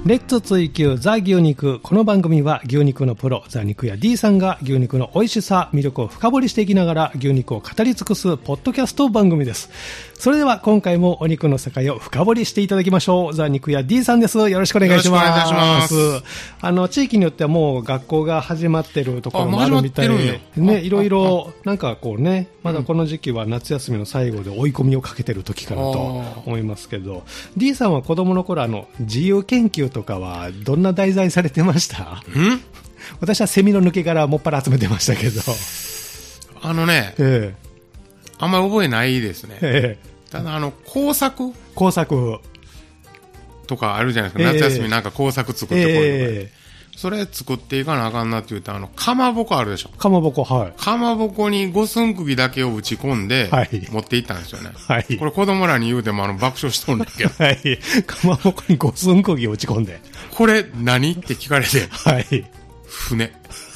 レッツ追求ザ牛肉。この番組は牛肉のプロザ肉や D さんが牛肉の美味しさ魅力を深掘りしていきながら牛肉を語り尽くすポッドキャスト番組です。それでは今回もお肉の世界を深掘りしていただきましょう。ザ肉や D さんです。よろしくお願いします。よろしくお願いいたします。地域によってはもう学校が始まってるところもあるみたいでね、いろいろなんかこうね、まだこの時期は夏休みの最後で追い込みをかけてる時かなと思いますけど、 D さんは子供の頃自由研究とかはどんな題材されてました？私はセミの抜け殻もっぱら集めてましたけど、あんまり覚えないですね。ただ工作とかあるじゃないですか。夏休みなんか工作作ってこいとか、それ作っていかなあかんなって言うとかまぼこあるでしょ。 かまぼこ、はい。 かまぼこに五寸釘だけを打ち込んで、はい、持っていったんですよね。はい。これ子供らに言うても爆笑しとんだけど。 はい。かまぼこに五寸釘を打ち込んで。 これ何って聞かれて。はい。船。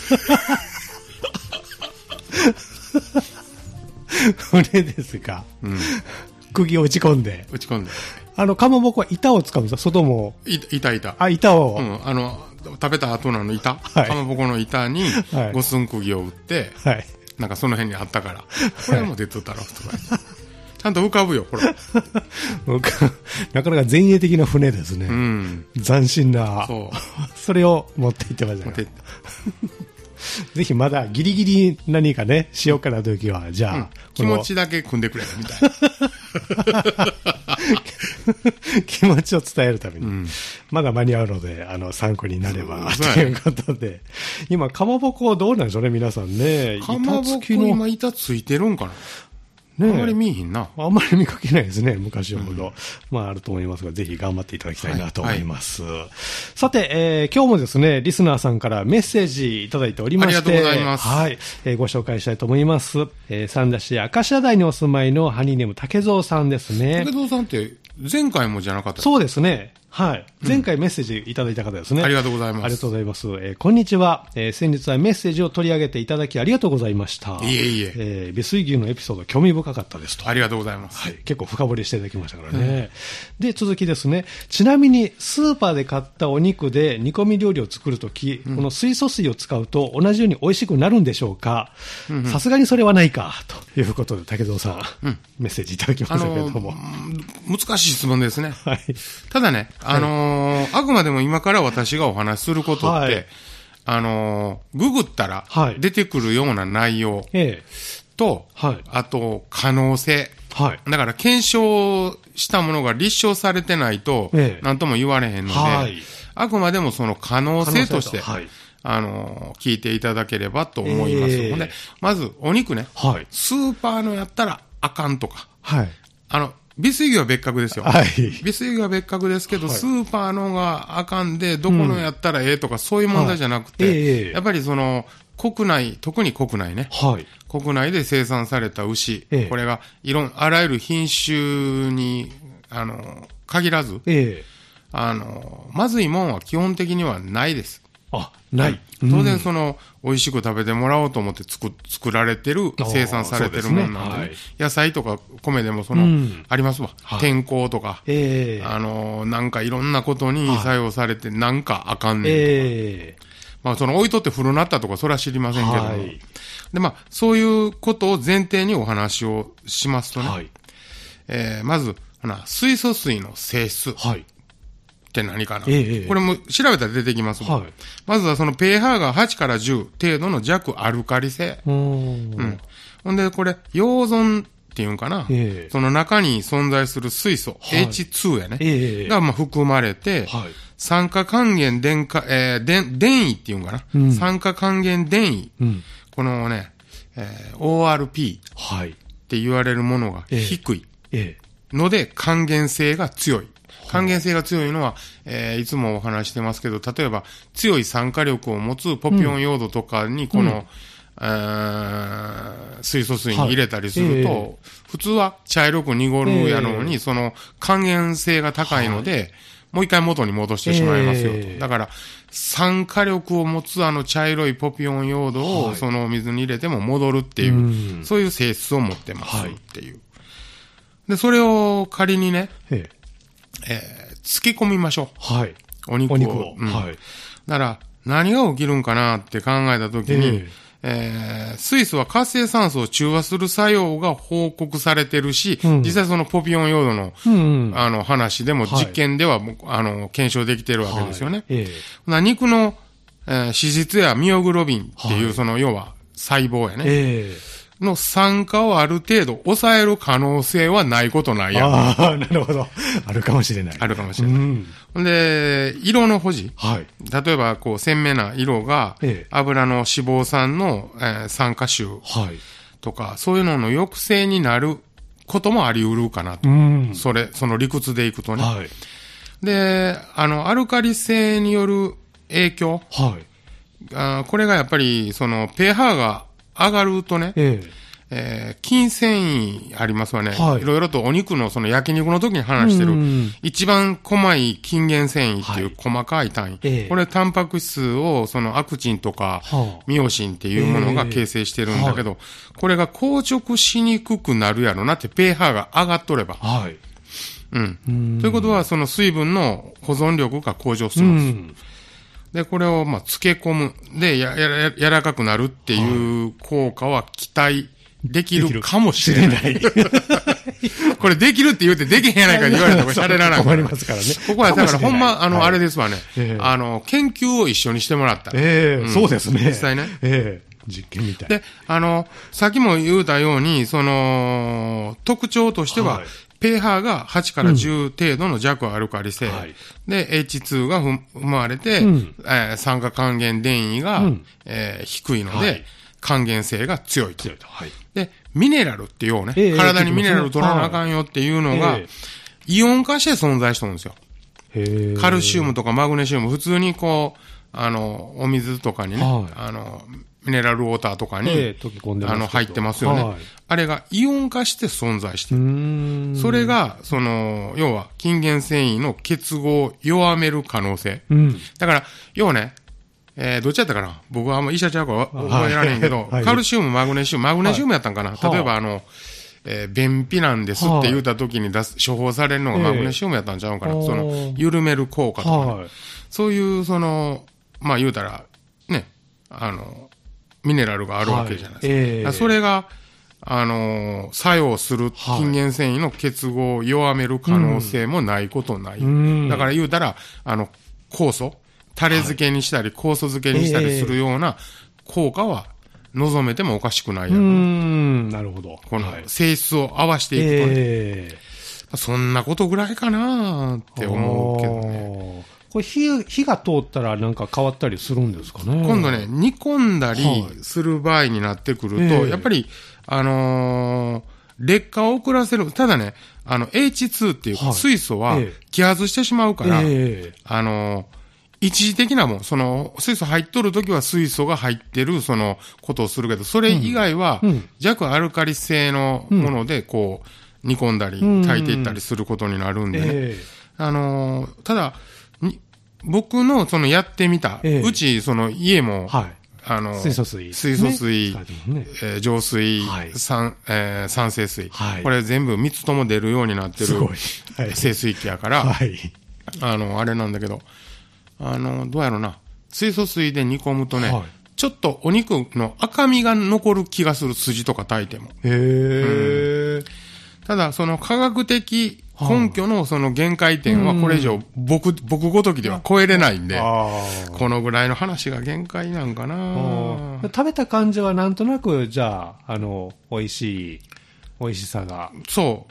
船ですか。うん。釘を打ち込んで。かまぼこは板を使うんですか？外も。 板。 板を。 うん。食べた後の板、はい、かまぼこの板に五寸釘を打って、はい、なんかその辺にあったから、これも出とったろとか、ちゃんと浮かぶよ、ほら。 なかなか前衛的な船ですね。うん、斬新な。それを持って行ってましたね。ぜひまだギリギリ何かね、しようかなという時は、じゃあ、 気持ちだけ組んでくれみたいな。 気持ちを伝えるために、まだ間に合うので、参考になれば、ということで。今、かまぼこどうなんでしょうね、皆さんね。 かまぼこ今板ついてるんかな？ね、あんまり見えひんな。 あんまり見かけないですね、昔ほど。あると思いますが、ぜひ頑張っていただきたいなと思います。はいはい、さて、今日もですね、リスナーさんからメッセージいただいておりまして。 ありがとうございます。 はい。ご紹介したいと思います。三田市明石屋台にお住まいのハニーネーム竹蔵さんですね。 竹蔵さんって前回もじゃなかった？ そうですね。はい。前回メッセージいただいた方ですね。 ありがとうございます。 ありがとうございます。こんにちは。先日はメッセージを取り上げていただきありがとうございました。 いえいえ。 美水牛のエピソード興味深かったですと。 ありがとうございます。 はい。結構深掘りしていただきましたからね。で、続きですね。ちなみに、スーパーで買ったお肉で煮込み料理を作るとき、この水素水を使うと同じように美味しくなるんでしょうか？さすがにそれはないか、ということで、竹蔵さん、メッセージいただきましたけれども。 難しい質問ですね。 はい。 ただね、あくまでも今から私がお話しすることって、ググったら出てくるような内容と、あと可能性。だから検証したものが立証されてないと、何とも言われへんので、あくまでもその可能性として、聞いていただければと思います。ほんで、まずお肉ね、スーパーのやったらあかんとか、美水牛は別格ですよ。はい。美水牛は別格ですけど、スーパーのがあかんで、どこのやったらええとか、そういう問題じゃなくて、やっぱり国内、特に国内ね。はい。国内で生産された牛。これが、あらゆる品種に、限らず、まずいもんは基本的にはないです。 あ、ない。 当然美味しく食べてもらおうと思って作られてる、生産されてるもんなんで、野菜とか米でもありますわ。天候とか、なんかいろんなことに作用されて、なんかあかんねんとか。置いとって古なったとか、それは知りませんけども。で、そういうことを前提にお話をしますとね、まず、水素水の性質。って何かな、これも調べたら出てきます。まずはpH が8から10程度の弱アルカリ性。ほんで、これ、溶存っていうんかな、その中に存在する水素、H2 やね、が含まれて、酸化還元電位っていうんかな、酸化還元電位、このね、ORP って言われるものが低いので、還元性が強い。還元性が強いのは、いつもお話してますけど、例えば強い酸化力を持つポピオンヨードとかにこの、水素水に入れたりすると、普通は茶色く濁るやのに、還元性が高いので、もう一回元に戻してしまいますよと。だから、酸化力を持つ茶色いポピオンヨードをその水に入れても戻るっていう、そういう性質を持ってますっていう。で、それを仮にね、漬け込みましょう。 お肉を。はい。だから、何が起きるんかなって考えたときに、水素は活性酸素を中和する作用が報告されてるし、実際そのポピオンヨードの、話でも実験では、検証できてるわけですよね。肉の、脂質やミオグロビンっていう、その、要は細胞やね。の酸化をある程度抑える可能性はないことないやん。 ああ、なるほど。あるかもしれない。 あるかもしれない。で、色の保持。はい。例えば、こう、鮮明な色が、油の脂肪酸の、酸化臭。はい。とか、そういうのの抑制になることもあり得るかなと。その理屈でいくとね。はい。で、アルカリ性による影響。はい。これがやっぱり、その、pH が上がるとね、筋繊維ありますわね。はい。いろいろとお肉のその焼肉の時に話してる、一番細い筋原繊維っていう細かい単位。これタンパク質をそのアクチンとか、ミオシンっていうものが形成してるんだけど、これが硬直しにくくなるやろなって、pH が上がっとれば。はい。ということは、その水分の保存力が向上するんです。で、これを、漬け込む。で、柔らかくなるっていう効果は期待できるかもしれない。これできるって言うてできへんやないかって言われたらシャレならない。 困りますからね。 ここは、だからほんま、あれですわね。研究を一緒にしてもらった。 そうですね。 実際ね。 実験みたい。 で、さっきも言うたように、その、特徴としては、pH が8から10程度の弱アルカリ性。で、H2 が含まれて、酸化還元電位が、低いので、還元性が強いと。で、ミネラルっていうね、体にミネラル取らなあかんよっていうのが、イオン化して存在してるんですよ。カルシウムとかマグネシウム、普通にこう、お水とかにね、ミネラルウォーターとかに、入ってますよね。あれがイオン化して存在してる。それが、その、要は、筋原繊維の結合を弱める可能性。だから、要はね、どっちやったかな、僕は医者ちゃうから覚えられへんけど、カルシウム、マグネシウムやったんかな、例えば便秘なんですって言うた時に処方されるのがマグネシウムやったんちゃうかな、その、緩める効果とか、そういう、その、言うたら、ね、ミネラルがあるわけじゃないですか。それが、作用する筋原繊維の結合を弱める可能性もないことない。だから言うたら、酵素、タレ漬けにしたり、酵素漬けにしたりするような効果は望めてもおかしくないやろ。 なるほど。 この性質を合わせていくとね。そんなことぐらいかなって思うけどね。 これ火が通ったらなんか変わったりするんですかね。 今度ね、煮込んだりする場合になってくると、やっぱり、劣化を遅らせる。ただね、H2 っていう水素は揮発してしまうから、一時的なもん、その、水素入っとるときは水素が入ってる、その、ことをするけど、それ以外は、弱アルカリ性のもので、こう、煮込んだり、炊いていったりすることになるんでね。ただ、僕のそのやってみた、うちその家も、 水素水、 浄水、酸性水、これ全部3つとも出るようになってる清水器やから、あれなんだけど、どうやろな、水素水で煮込むとね、ちょっとお肉の赤みが残る気がする、筋とか炊いても。ただ、その科学的根拠のその限界点はこれ以上僕ごときでは超えれないんで、このぐらいの話が限界なんかな。 食べた感じはなんとなく、じゃあ、美味しさが。 そう。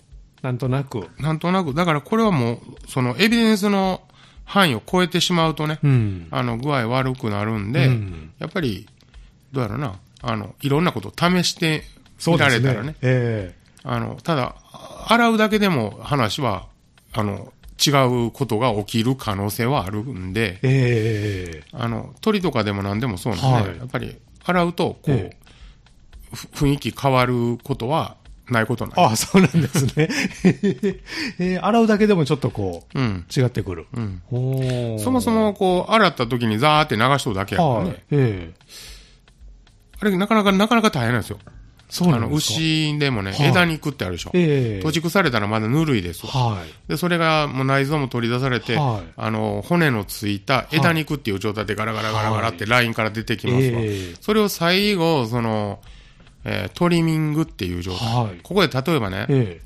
なんとなく。 だからこれはもう、そのエビデンスの範囲を超えてしまうとね、具合悪くなるんで、やっぱり、どうやろな、いろんなことを試してみられたらね。ただ、洗うだけでも話は、違うことが起きる可能性はあるんで、鳥とかでも何でもそうなんで、やっぱり洗うと、こう、雰囲気変わることはないことない。 あ、そうなんですね。洗うだけでもちょっとこう、違ってくる。 そもそもこう、洗った時にザーって流しとるだけやからね。あれ、なかなか大変なんですよ。 そうなんですか。 牛でもね、枝肉ってあるでしょ。土畜されたらまだぬるいですわ。で、それがもう内臓も取り出されて、骨のついた枝肉っていう状態でガラガラガラガラってラインから出てきますわ。それを最後、トリミングっていう状態。ここで例えばね、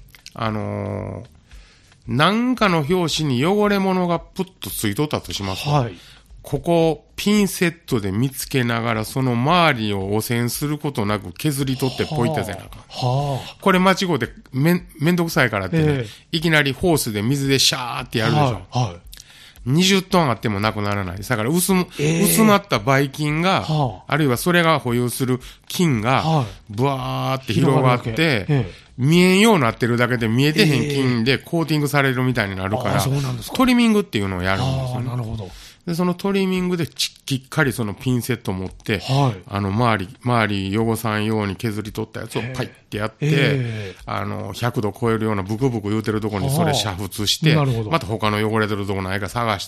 なんかの拍子に汚れ物がプッとついとったとしますわ。ここ、ピンセットで見つけながら、その周りを汚染することなく削り取ってポイってせなあかん。これ間違うてめんどくさいからってね、いきなりホースで水でシャーってやるでしょ。20トンあってもなくならない。だから薄まったばい菌が、あるいはそれが保有する菌が、ブワーって広がって、見えんようになってるだけで見えてへん菌でコーティングされるみたいになるから、トリミングっていうのをやるんですよね。 なるほど。 で、そのトリミングできっかりそのピンセットを持って、周り汚さんように削り取ったやつをパイってやって、100度超えるようなブクブク言うてるところにそれ煮沸して、また他の汚れてるところないか探して、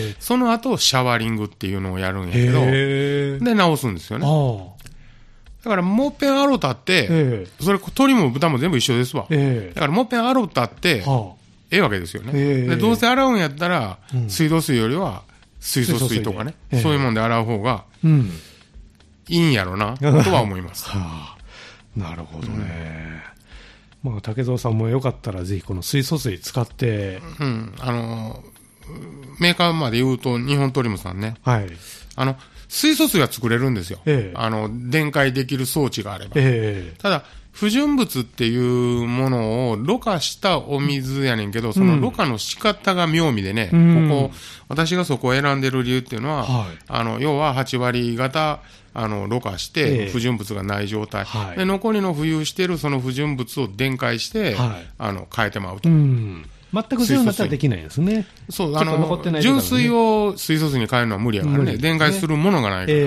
その後シャワリングっていうのをやるんやけど、で、直すんですよね。だからもっぺん洗うたって、それ鳥も豚も全部一緒ですわ。だからもっぺん洗うたって、ええわけですよね。で、どうせ洗うんやったら、水道水よりは、水素水とかね、そういうもんで洗う方がいいんやろな、とは思います。 なるほどね。まあ、竹蔵さんもよかったらぜひこの水素水使って、 メーカーまで言うと日本トリムさんね、水素水は作れるんですよ。電解できる装置があれば。ただ、不純物っていうものをろ過したお水やねんけど、そのろ過の仕方が妙味でね、私がそこを選んでる理由っていうのは、要は8割方、ろ過して、不純物がない状態。で、残りの浮遊しているその不純物を電解して、変えてまうと。 全くゼロになったらできないですね。 そう、純水を水素水に変えるのは無理やからね。電解するものがないから。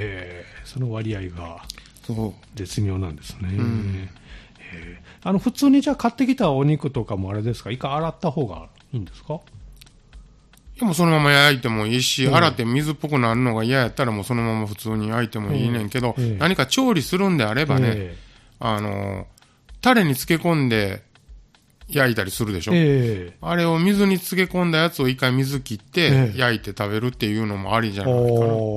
その割合が絶妙なんですね。普通にじゃあ買ってきたお肉とかもあれですか、一回洗った方がいいんですか？ でもそのまま焼いてもいいし、洗って水っぽくなるのが嫌やったらもうそのまま普通に焼いてもいいねんけど、何か調理するんであればね、タレに漬け込んで焼いたりするでしょ。あれを水に漬け込んだやつを一回水切って焼いて食べるっていうのもありじゃないかな。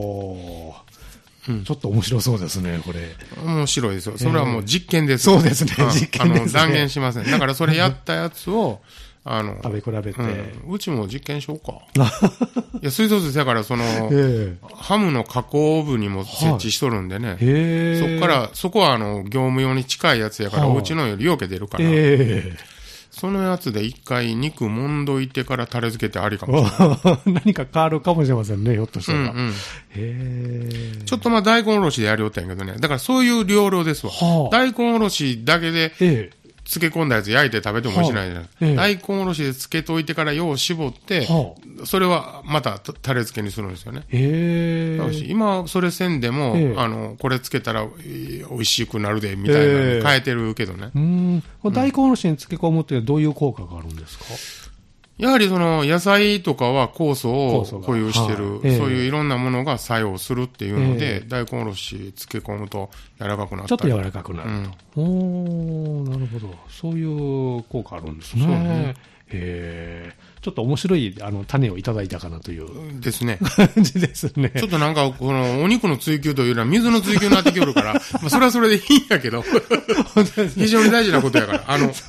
ちょっと面白そうですね、これ。 面白いですよ。それはもう実験です。 そうですね、実験ですね。 断言しません。だからそれやったやつを、 食べ比べて、 うちも実験しようか。いや、水素水だから、ハムの加工部にも設置しとるんでね。そこは業務用に近いやつやから、お家のよりよけ出るから。そのやつで一回肉もんどいてからタレ漬けてありかもしれない。 何か変わるかもしれませんね、ひょっとしたら。 ちょっと大根おろしでやりよったんやけどね。だからそういう量ですわ。大根おろしだけで、漬け込んだやつ焼いて食べても美味しないじゃない。大根おろしで漬けといてからよう絞って、それはまたタレ漬けにするんですよね。今それせんでも、これ漬けたら美味しくなるでみたいなのに変えてるけどね。 大根おろしに漬け込むってどういう効果があるんですか？ やはり野菜とかは酵素を保有してる、そういういろんなものが作用するっていうので、大根おろし漬け込むと柔らかくなったり。 ちょっと柔らかくなると。なるほど。そういう効果あるんですね。ちょっと面白い種をいただいたかなという。 ですね。 感じですね。 ちょっとなんか、お肉の追求というよりは水の追求になってきよるから、それはそれでいいんやけど、非常に大事なことやから。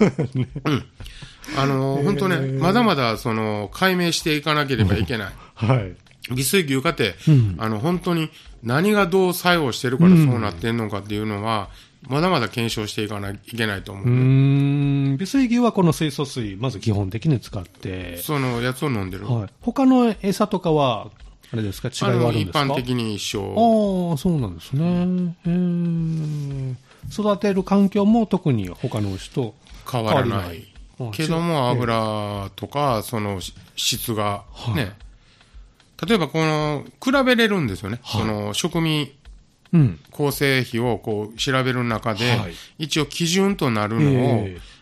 本当ね、まだまだ解明していかなければいけない。微水牛かて、本当に何がどう作用してるからそうなってんのかっていうのは、まだまだ検証していかないといけないと思う。 微水牛はこの水素水、まず基本的に使って。 そのやつを飲んでる。 他の餌とかは、あれですか、違いはあるんですか？ 一般的に一緒。 そうなんですね。育てる環境も特に他の牛と変わらない。けども油とか質がね、例えば比べれるんですよね。食味構成比を調べる中で、一応基準となるのを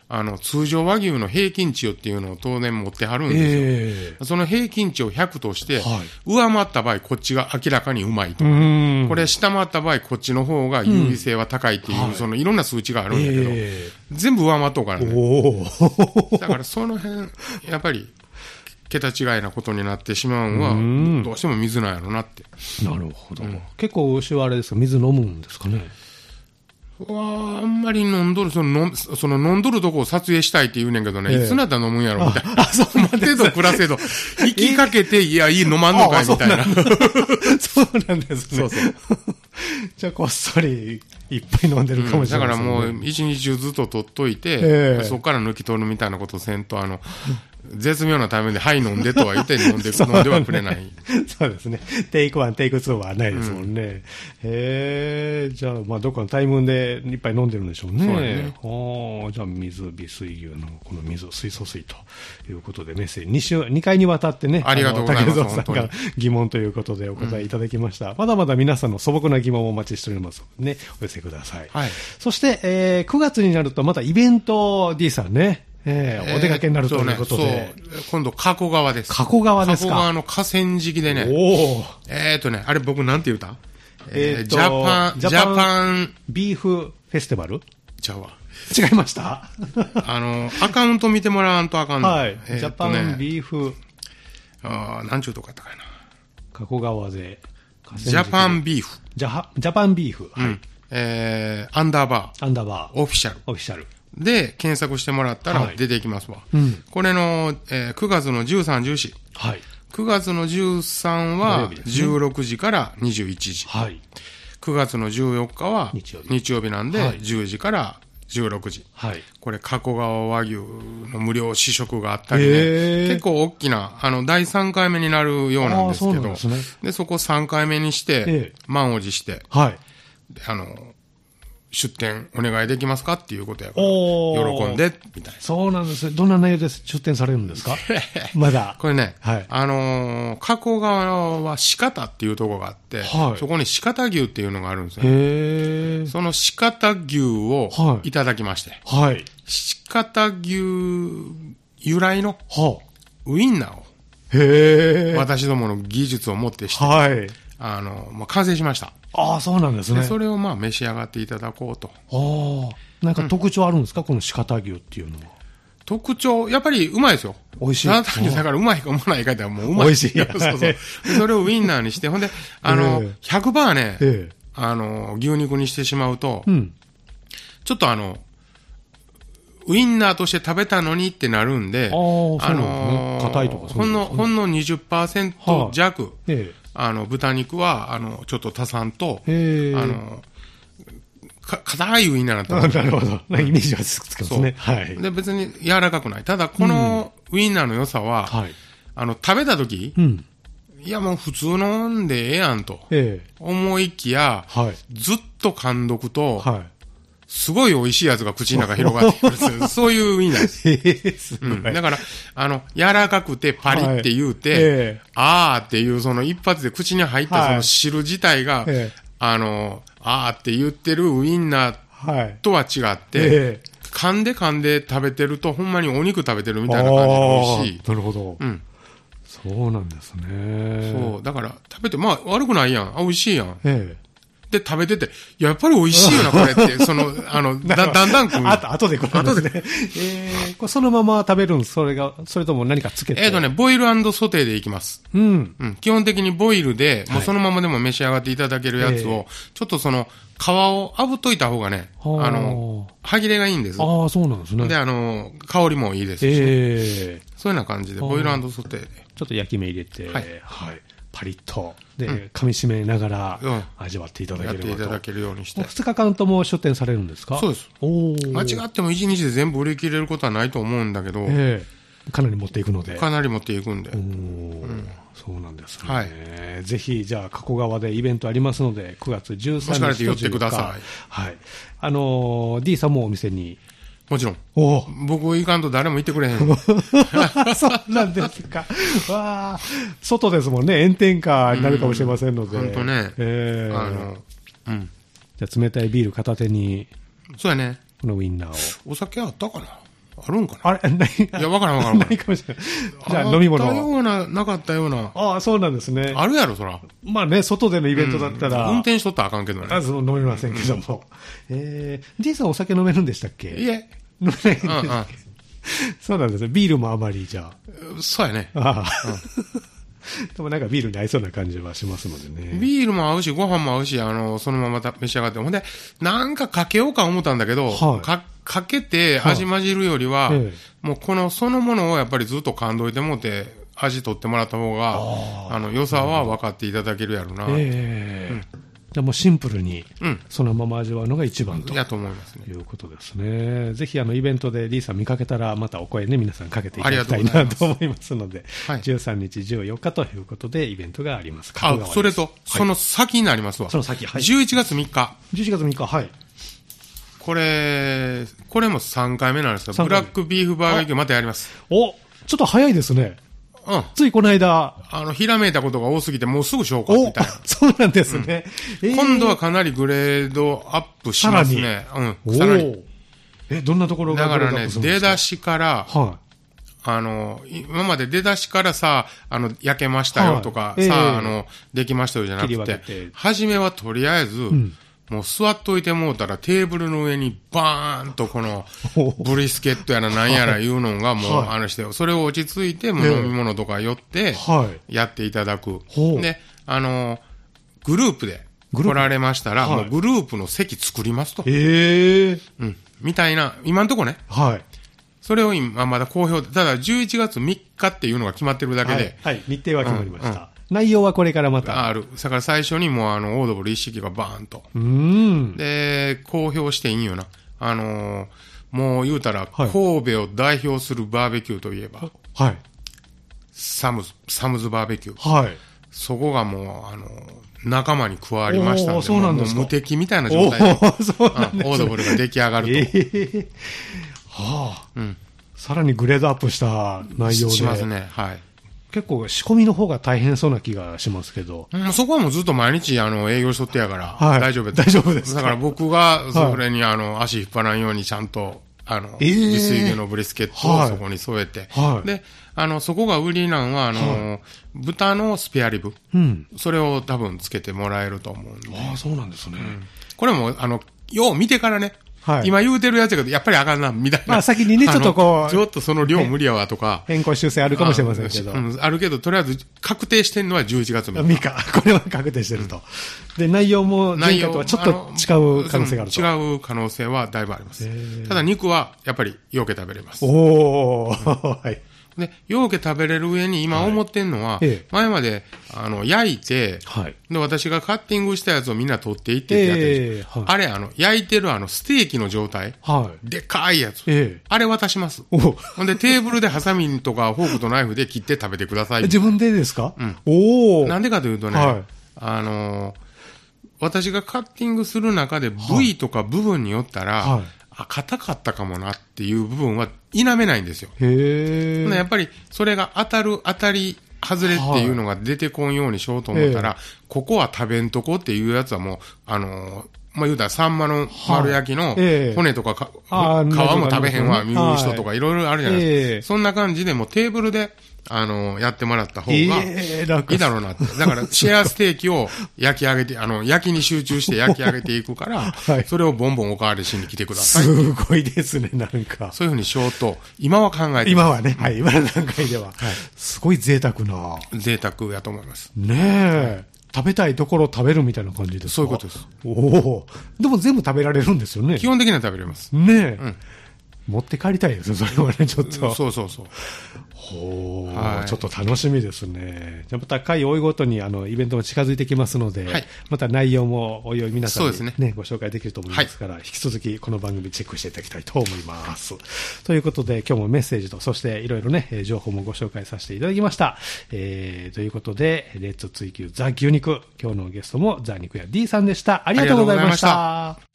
通常和牛の平均値っていうのを当然持ってはるんですよ。その平均値を100として、上回った場合、こっちが明らかにうまいとか、これ下回った場合、こっちの方が優位性は高いっていう、そのいろんな数値があるんだけど、全部上回っとうからね。だからその辺、やっぱり、桁違いなことになってしまうのは、どうしても水なんやろなって。 なるほど。結構牛はあれですか、水飲むんですかね。 あんまり飲んどる、その飲んどるとこを撮影したいって言うねんけどね、いつなったら飲むんやろみたいな。程度暮らせど、行きかけて、いや、飲まんのかいみたいな。 そうなんですね。そうそう。じゃあ、こっそりいっぱい飲んでるかもしれない、 だからもう、一日中ずっと取っといて、そこから抜き取るみたいなことをせんと、絶妙なタイミングで、はい、飲んでとは言って飲んではくれない。 そうですね。テイク1、テイク2はないですもんね。じゃあ、まあ、どっかのタイミングでいっぱい飲んでるんでしょうね。そうね。じゃあ、水、美水牛のこの水、水素水ということでメッセージ、2回にわたってね、 ありがとうございます。 竹蔵さんが疑問ということでお答えいただきました。まだまだ皆さんの素朴な疑問をお待ちしておりますのでね、お寄せください。はい。そして、9月になるとまたイベント D さんね、お出かけになるということで。 そう。今度、加古川です。 加古川ですか。 加古川の河川敷でね。あれ僕なんて言うたジャパンビーフフェスティバルちゃうわ。 違いましたアカウント見てもらわんとあかんの。 はい。ジャパンビーフ。 なんちゅうとこやったかいな。 加古川で。 ジャパンビーフ。 ジャパンビーフ。 はい。アンダーバー。オフィシャル。で、検索してもらったら出てきますわ。これの、9月の13、14。はい。9月の13は16時から21時。はい。9月の14日は日曜日なんで10時から16時。はい。これ、加古川和牛の無料試食があったりね。結構大きな、第3回目になるようなんですけど。で、そこ3回目にして、満を持して。はい。出店お願いできますかっていうことやから、喜んで、みたいな。 そうなんですね。どんな内容で出店されるんですかまだ。 これね、はい、加古川は四方っていうところがあって、はい、そこに四方牛っていうのがあるんですよ、ね。その四方牛をいただきまして、はい。四方牛由来のウインナーを、私どもの技術をもってして、はい。完成しました。 ああ、そうなんですね。 それを召し上がっていただこうと。 ああ。なんか特徴あるんですか、この四方牛っていうのは。 特徴、やっぱりうまいですよ。 美味しい。 だからうまいかうまないかではもううまい。 美味しい。 そう。それをウインナーにして、ほんで、100% ね、牛肉にしてしまうと、ちょっとウインナーとして食べたのにってなるんで、 硬いとかほんの 20% 弱、豚肉は、ちょっと足さんと、硬いウインナーだったなるほど。イメージがつきますね。はい。 で、別に柔らかくない。ただ、このウインナーの良さは、食べたとき、いや、もう普通のんでええやんと、思いきや、ずっと噛んどくと、すごい美味しいやつが口の中広がってくるんですよ。そういうウインナーです。だから、柔らかくてパリって言うて、あーっていうその一発で口に入ったその汁自体が、あーって言ってるウインナーとは違って、噛んで食べてるとほんまにお肉食べてるみたいな感じで美味しい。 なるほど。そうなんですね。 そう。だから食べて、まあ悪くないやん。美味しいやん。で、食べてて、やっぱり美味しいよな、これって。だんだん食う。 後で来るんですね。これそのまま食べるんです。それとも何かつけて。 ボイル&ソテーでいきます。基本的にボイルで、もうそのままでも召し上がっていただけるやつを、ちょっとその、皮を炙っといた方がね、歯切れがいいんです。 ああ、そうなんですね。 で、香りもいいですし、そういうような感じで、ボイル&ソテーで。 ちょっと焼き目入れて、はい。パリッと、で、噛み締めながら味わっていただけると。 やっていただけるようにして。 2日間とも出店されるんですか？ そうです。間違っても1日で全部売り切れることはないと思うんだけど、 かなり持っていくので。 かなり持っていくんで。 そうなんですね。はい。ぜひ、じゃあ、加古川でイベントありますので、9月13日。もしかして寄ってください。 はい。D さんもお店に。 もちろん。僕行かんと誰も行ってくれへん。 そうなんですか。わあ、外ですもんね。炎天下になるかもしれませんので。 本当ね。 じゃあ冷たいビール片手に。 そうやね。 このウインナーを。 お酒あったかな？ あるんかな。 あれない。 いや、わからん。 ないかもしれない。じゃあ飲み物。 あったような、なかったような。 ああ、そうなんですね。 あるやろ、そら。 まあね、外でのイベントだったら。 運転しとったらあかんけどね。 飲みませんけども。D さんお酒飲めるんでしたっけ？ いえ。 飲めないんですっけ？そうなんですね。ビールもあまりじゃあ。そうやね。 ああ。でもなんかビールに合いそうな感じはしますのでね。 ビールも合うし、ご飯も合うし、そのまま召し上がって。ほんで、なんかかけようか思ったんだけど、かけて味混じるよりは、もうそのものをやっぱりずっと噛んどいてもって味取ってもらった方が、良さは分かっていただけるやろな。 じゃあもうシンプルに、そのまま味わうのが一番と。 やと思いますね。 いうことですね。ぜひイベントで D さん見かけたら、またお声ね、皆さんかけていただきたいなと思いますので、13日、14日ということでイベントがあります。 それと、その先になりますわ。 その先、はい。 11月3日。 11月3日、はい。 これも3回目なんですが、ブラックビーフバーベキューまたやります。 お、ちょっと早いですね。ついこの間。 ひらめいたことが多すぎて、もうすぐ消化みたいな。 そうなんですね。 今度はかなりグレードアップしますね。さらに。 どんなところがだからね、出だしから、今まで出だしからさ、焼けましたよとか、できましたよじゃなくて、初めはとりあえず、もう座っといてもうたらテーブルの上にバーンとこのブリスケットやらなんやらいうのがもうして、それを落ち着いてもう飲み物とか寄ってやっていただく。で、グループで来られましたら、もうグループの席作りますと。みたいな、今んとこね。それを今まだ公表、ただ11月3日っていうのが決まってるだけで。 日程は決まりました。内容はこれからまた。 ある。だから最初にもうオードブル一式がバーンと。で、公表していいんよな。もう言うたら、神戸を代表するバーベキューといえば。サムズバーベキュー。そこがもう、仲間に加わりましたので、もう無敵みたいな状態で、オードブルが出来上がると。 さらにグレードアップした内容で。 しますね。はい。 結構仕込みの方が大変そうな気がしますけど。 そこはもうずっと毎日営業しとってやから、大丈夫です。 大丈夫です。 だから僕がそれに足引っ張らんようにちゃんと、自炊牛のブリスケットをそこに添えて。で、そこが売りなんは、豚のスペアリブ。それを多分つけてもらえると思うんで。 そうなんですね。 これも、よう見てからね。今言うてるやつやけど、やっぱりあかんな、みたいな。 先にね、ちょっとこう。 ちょっとその量無理やわとか。 変更修正あるかもしれませんけど。 あるけど、とりあえず確定してるのは11月 3日。これは確定してると。で、内容も前回とはちょっと違う可能性があると。 違う可能性はだいぶあります。ただ肉はやっぱりようけ食べれます。 はい。 で、ようけ食べれる上に今思ってんのは、前まで、焼いて、で、私がカッティングしたやつをみんな取っていってってやってあれ、焼いてるステーキの状態、でかいやつ、あれ渡します。ほんで、テーブルでハサミとかフォークとナイフで切って食べてください。 自分でですか？ なんでかというとね、私がカッティングする中で部位とか部分によったら、硬かったかもなっていう部分は否めないんですよ。やっぱりそれが当たり外れっていうのが出てこんようにしようと思ったら、ここは食べんとこっていうやつはもう、言うたらサンマの丸焼きの骨とか皮も食べへんわ、見る人とかいろいろあるじゃないですか。そんな感じでもうテーブルでやってもらった方がいいだろうなって。だからシェアステーキを焼き上げて、焼きに集中して焼き上げていくから、それをボンボンおかわりしに来てください。 すごいですね、なんか。 そういうふうにしようと、今は考えて今はね、今の段階では。すごい贅沢な。 贅沢やと思います。 ねえ。食べたいところを食べるみたいな感じですか？ そういうことです。 でも全部食べられるんですよね。 基本的には食べれます。 ねえ。持って帰りたいですよ、それはね、ちょっと。 そう。 ちょっと楽しみですね。じゃあまた回追いごとにイベントも近づいてきますので、また内容もおいおい皆さんにね、ご紹介できると思いますから、引き続きこの番組チェックしていただきたいと思います。ということで、今日もメッセージと、そしていろいろね、情報もご紹介させていただきました。ということで、レッツ追求ザ牛肉。今日のゲストもザ肉屋 D さんでした。ありがとうございました。